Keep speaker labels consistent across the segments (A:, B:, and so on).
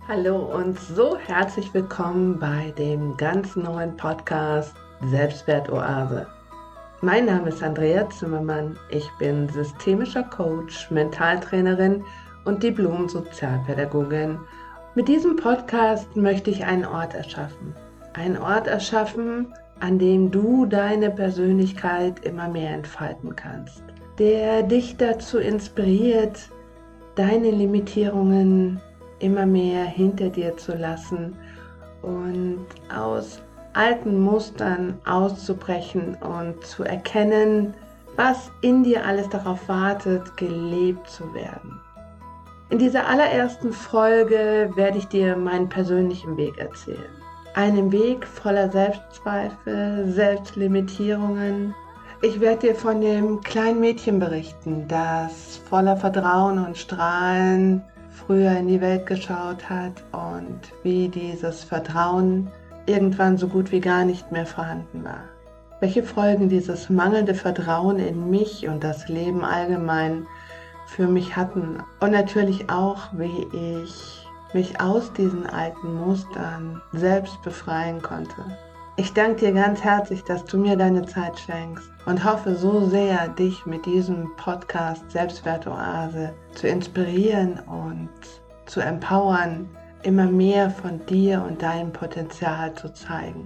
A: Hallo und so herzlich willkommen bei dem ganz neuen Podcast Selbstwertoase. Mein Name ist Andrea Zimmermann, ich bin systemischer Coach, Mentaltrainerin und Diplom-Sozialpädagogin. Mit diesem Podcast möchte ich einen Ort erschaffen. Einen Ort erschaffen, an dem du deine Persönlichkeit immer mehr entfalten kannst. Der dich dazu inspiriert, deine Limitierungen immer mehr hinter dir zu lassen und aus alten Mustern auszubrechen und zu erkennen, was in dir alles darauf wartet, gelebt zu werden. In dieser allerersten Folge werde ich dir meinen persönlichen Weg erzählen. Einen Weg voller Selbstzweifel, Selbstlimitierungen. Ich werde dir von dem kleinen Mädchen berichten, das voller Vertrauen und Strahlen früher in die Welt geschaut hat und wie dieses Vertrauen irgendwann so gut wie gar nicht mehr vorhanden war. Welche Folgen dieses mangelnde Vertrauen in mich und das Leben allgemein für mich hatten und natürlich auch, wie ich mich aus diesen alten Mustern selbst befreien konnte. Ich danke dir ganz herzlich, dass du mir deine Zeit schenkst und hoffe so sehr, dich mit diesem Podcast Selbstwertoase zu inspirieren und zu empowern, immer mehr von dir und deinem Potenzial zu zeigen.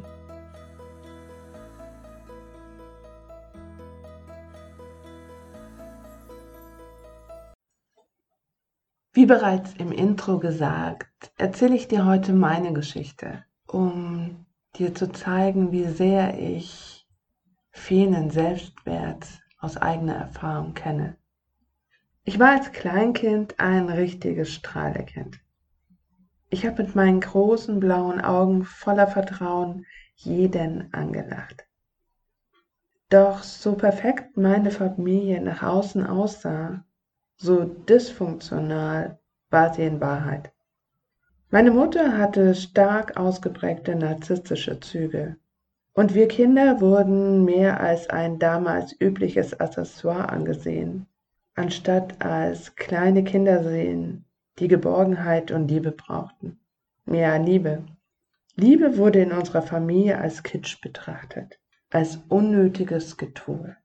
A: Wie bereits im Intro gesagt, erzähle ich dir heute meine Geschichte, um dir zu zeigen, wie sehr ich fehlenden Selbstwert aus eigener Erfahrung kenne. Ich war als Kleinkind ein richtiges Strahlekind. Ich habe mit meinen großen blauen Augen voller Vertrauen jeden angelacht. Doch so perfekt meine Familie nach außen aussah, so dysfunktional war sie in Wahrheit. Meine Mutter hatte stark ausgeprägte narzisstische Züge und wir Kinder wurden mehr als ein damals übliches Accessoire angesehen, anstatt als kleine Kinderseelen, die Geborgenheit und Liebe brauchten. Ja, Liebe. Liebe wurde in unserer Familie als Kitsch betrachtet, als unnötiges Getue.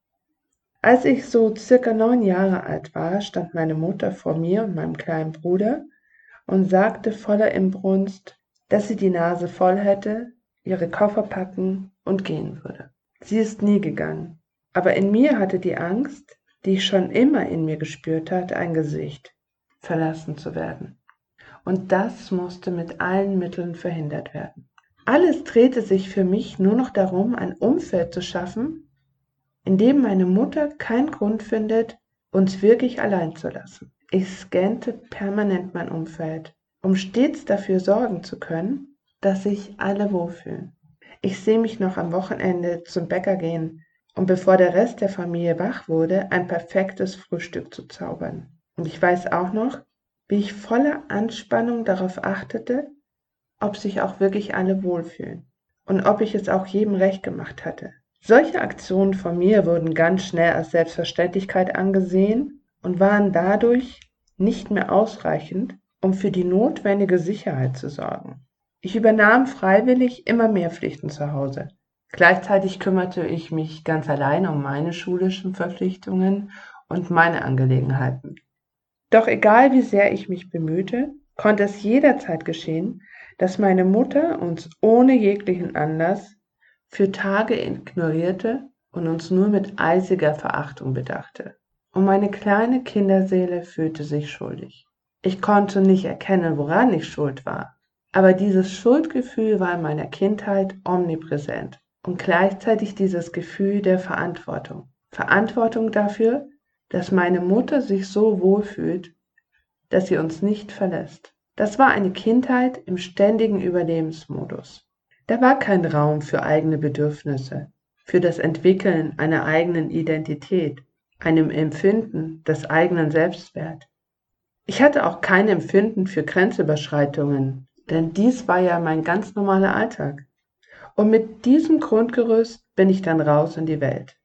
A: Als ich so circa 9 Jahre alt war, stand meine Mutter vor mir und meinem kleinen Bruder und sagte voller Inbrunst, dass sie die Nase voll hätte, ihre Koffer packen und gehen würde. Sie ist nie gegangen, aber in mir hatte die Angst, die ich schon immer in mir gespürt hatte, ein Gesicht, verlassen zu werden. Und das musste mit allen Mitteln verhindert werden. Alles drehte sich für mich nur noch darum, ein Umfeld zu schaffen, in dem meine Mutter keinen Grund findet, uns wirklich allein zu lassen. Ich scannte permanent mein Umfeld, um stets dafür sorgen zu können, dass sich alle wohlfühlen. Ich sehe mich noch am Wochenende zum Bäcker gehen, um bevor der Rest der Familie wach wurde, ein perfektes Frühstück zu zaubern. Und ich weiß auch noch, wie ich voller Anspannung darauf achtete, ob sich auch wirklich alle wohlfühlen und ob ich es auch jedem recht gemacht hatte. Solche Aktionen von mir wurden ganz schnell als Selbstverständlichkeit angesehen und waren dadurch nicht mehr ausreichend, um für die notwendige Sicherheit zu sorgen. Ich übernahm freiwillig immer mehr Pflichten zu Hause. Gleichzeitig kümmerte ich mich ganz allein um meine schulischen Verpflichtungen und meine Angelegenheiten. Doch egal wie sehr ich mich bemühte, konnte es jederzeit geschehen, dass meine Mutter uns ohne jeglichen Anlass für Tage ignorierte und uns nur mit eisiger Verachtung bedachte. Und meine kleine Kinderseele fühlte sich schuldig. Ich konnte nicht erkennen, woran ich schuld war, aber dieses Schuldgefühl war in meiner Kindheit omnipräsent und gleichzeitig dieses Gefühl der Verantwortung. Verantwortung dafür, dass meine Mutter sich so wohlfühlt, dass sie uns nicht verlässt. Das war eine Kindheit im ständigen Überlebensmodus. Da war kein Raum für eigene Bedürfnisse, für das Entwickeln einer eigenen Identität, einem Empfinden des eigenen Selbstwert. Ich hatte auch kein Empfinden für Grenzüberschreitungen, denn dies war ja mein ganz normaler Alltag. Und mit diesem Grundgerüst bin ich dann raus in die Welt.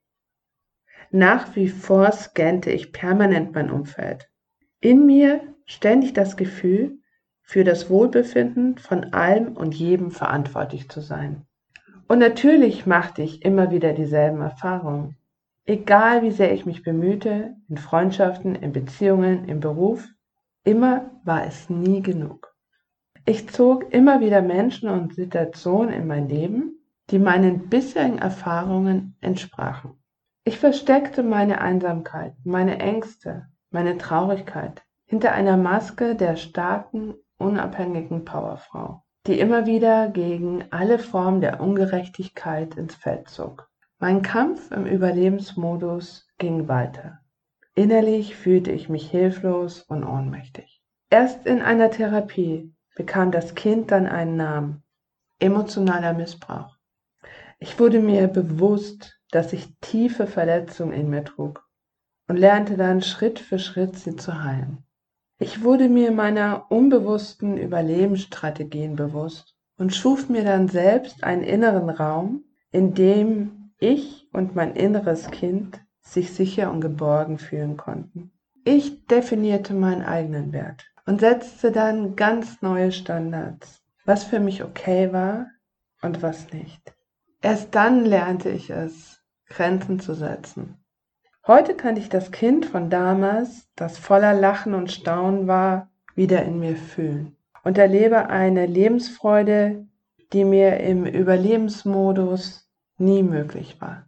A: Nach wie vor scannte ich permanent mein Umfeld. In mir ständig das Gefühl, für das Wohlbefinden von allem und jedem verantwortlich zu sein. Und natürlich machte ich immer wieder dieselben Erfahrungen. Egal wie sehr ich mich bemühte, in Freundschaften, in Beziehungen, im Beruf, immer war es nie genug. Ich zog immer wieder Menschen und Situationen in mein Leben, die meinen bisherigen Erfahrungen entsprachen. Ich versteckte meine Einsamkeit, meine Ängste, meine Traurigkeit hinter einer Maske der starken, unabhängigen Powerfrau, die immer wieder gegen alle Formen der Ungerechtigkeit ins Feld zog. Mein Kampf im Überlebensmodus ging weiter. Innerlich fühlte ich mich hilflos und ohnmächtig. Erst in einer Therapie bekam das Kind dann einen Namen: emotionaler Missbrauch. Ich wurde mir bewusst, dass ich tiefe Verletzungen in mir trug und lernte dann Schritt für Schritt, sie zu heilen. Ich wurde mir meiner unbewussten Überlebensstrategien bewusst und schuf mir dann selbst einen inneren Raum, in dem ich und mein inneres Kind sich sicher und geborgen fühlen konnten. Ich definierte meinen eigenen Wert und setzte dann ganz neue Standards, was für mich okay war und was nicht. Erst dann lernte ich es, Grenzen zu setzen. Heute kann ich das Kind von damals, das voller Lachen und Staunen war, wieder in mir fühlen und erlebe eine Lebensfreude, die mir im Überlebensmodus nie möglich war.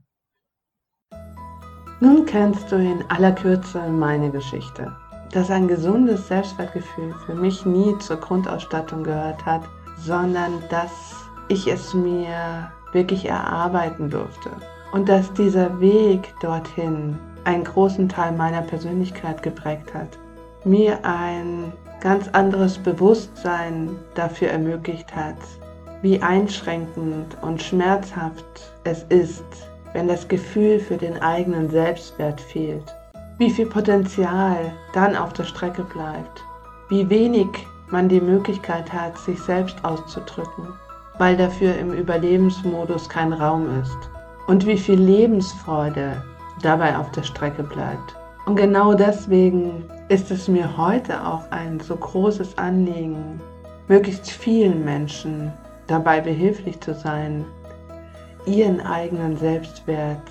A: Nun kennst du in aller Kürze meine Geschichte, dass ein gesundes Selbstwertgefühl für mich nie zur Grundausstattung gehört hat, sondern dass ich es mir wirklich erarbeiten durfte und dass dieser Weg dorthin einen großen Teil meiner Persönlichkeit geprägt hat, mir ein ganz anderes Bewusstsein dafür ermöglicht hat, wie einschränkend und schmerzhaft es ist, wenn das Gefühl für den eigenen Selbstwert fehlt, wie viel Potenzial dann auf der Strecke bleibt, wie wenig man die Möglichkeit hat, sich selbst auszudrücken, weil dafür im Überlebensmodus kein Raum ist, und wie viel Lebensfreude dabei auf der Strecke bleibt. Und genau deswegen ist es mir heute auch ein so großes Anliegen, möglichst vielen Menschen dabei behilflich zu sein, ihren eigenen Selbstwert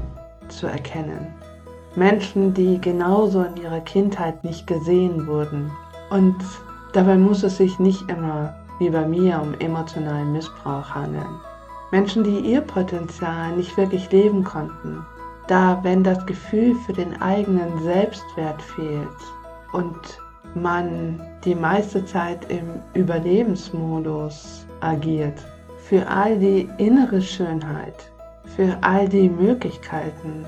A: zu erkennen. Menschen, die genauso in ihrer Kindheit nicht gesehen wurden. Und dabei muss es sich nicht immer, wie bei mir, um emotionalen Missbrauch handeln. Menschen, die ihr Potenzial nicht wirklich leben konnten, da wenn das Gefühl für den eigenen Selbstwert fehlt und man die meiste Zeit im Überlebensmodus agiert, für all die innere Schönheit, für all die Möglichkeiten,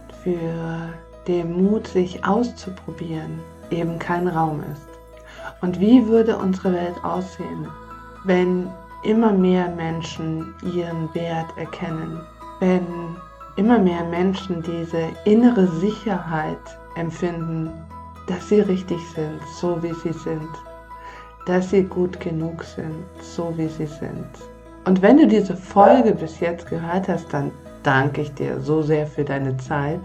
A: für den Mut, sich auszuprobieren, eben kein Raum ist. Und wie würde unsere Welt aussehen, wenn immer mehr Menschen ihren Wert erkennen, wenn immer mehr Menschen diese innere Sicherheit empfinden, dass sie richtig sind, so wie sie sind, dass sie gut genug sind, so wie sie sind. Und wenn du diese Folge bis jetzt gehört hast, dann danke ich dir so sehr für deine Zeit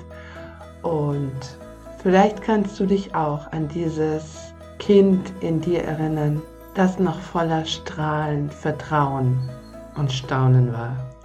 A: und vielleicht kannst du dich auch an dieses Kind in dir erinnern, das noch voller Strahlen, Vertrauen und Staunen war.